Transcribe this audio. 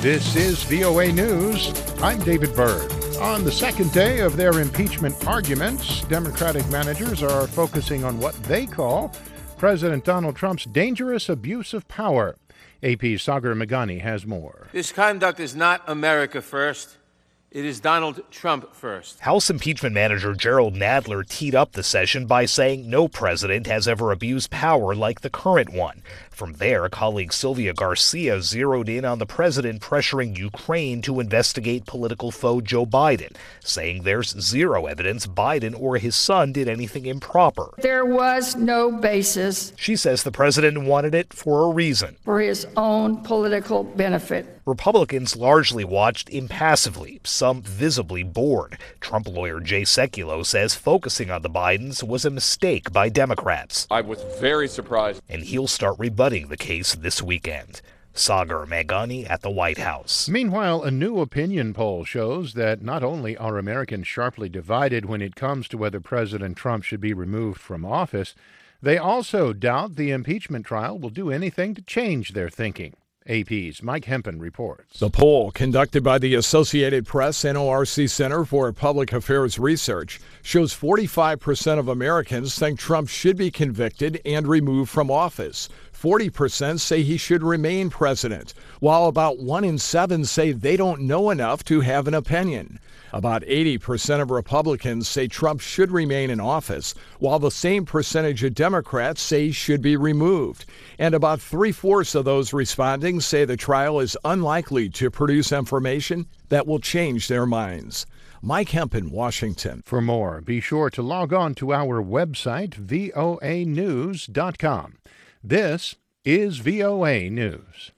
This is VOA News. I'm David Byrd. On the second day of their impeachment arguments, Democratic managers are focusing on what they call President Donald Trump's dangerous abuse of power. AP's Sagar Meghani has more. This conduct is not America first. It is Donald Trump first. House impeachment manager Jerrold Nadler teed up the session by saying no president has ever abused power like the current one. From there, colleague Sylvia Garcia zeroed in on the president pressuring Ukraine to investigate political foe Joe Biden, saying there's zero evidence Biden or his son did anything improper. There was no basis. She says the president wanted it for a reason. For his own political benefit. Republicans largely watched impassively, some visibly bored. Trump lawyer Jay Sekulow says focusing on the Bidens was a mistake by Democrats. I was very surprised. And he'll start rebutting the case this weekend. Sagar Meghani at the White House. Meanwhile, a new opinion poll shows that not only are Americans sharply divided when it comes to whether President Trump should be removed from office, they also doubt the impeachment trial will do anything to change their thinking. AP's Mike Hempen reports. The poll, conducted by the Associated Press NORC Center for Public Affairs Research, shows 45% of Americans think Trump should be convicted and removed from office. 40% say he should remain president, while about 1 in 7 say they don't know enough to have an opinion. About 80% of Republicans say Trump should remain in office, while the same percentage of Democrats say he should be removed. And about 3/4 of those responding say the trial is unlikely to produce information that will change their minds. Mike Hempen, Washington. For more, be sure to log on to our website, voanews.com. This is VOA News.